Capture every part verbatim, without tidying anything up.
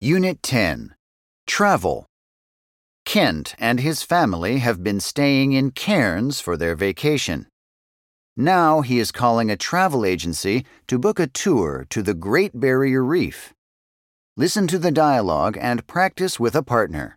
Unit ten. Travel. Kent and his family have been staying in Cairns for their vacation. Now he is calling a travel agency to book a tour to the Great Barrier Reef. Listen to the dialogue and practice with a partner.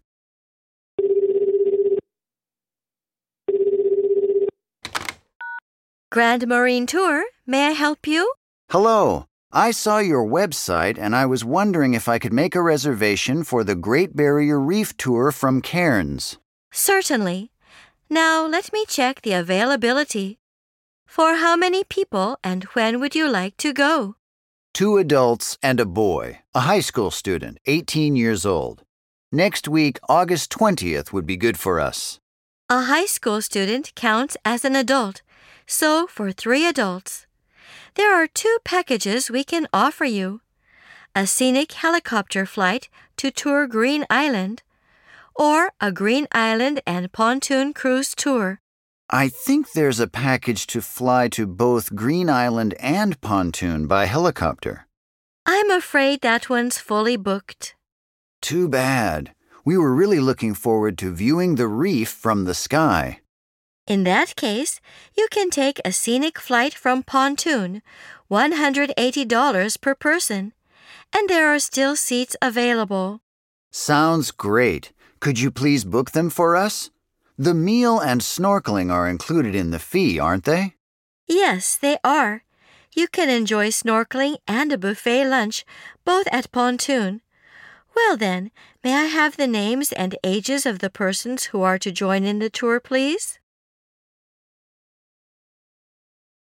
Grand Marine Tour, may I help you? Hello. I saw your website and I was wondering if I could make a reservation for the Great Barrier Reef tour from Cairns. Certainly. Now let me check the availability. For how many people and when would you like to go? Two adults and a boy, a high school student, eighteen years old. Next week, August twentieth would be good for us. A high school student counts as an adult, so for three adults. There are two packages we can offer you. A scenic helicopter flight to tour Green Island, or a Green Island and pontoon cruise tour. I think there's a package to fly to both Green Island and Pontoon by helicopter. I'm afraid that one's fully booked. Too bad. We were really looking forward to viewing the reef from the sky. In that case, you can take a scenic flight from Pontoon, one hundred eighty dollars per person, and there are still seats available. Sounds great. Could you please book them for us? The meal and snorkeling are included in the fee, aren't they? Yes, they are. You can enjoy snorkeling and a buffet lunch, both at Pontoon. Well then, may I have the names and ages of the persons who are to join in the tour, please?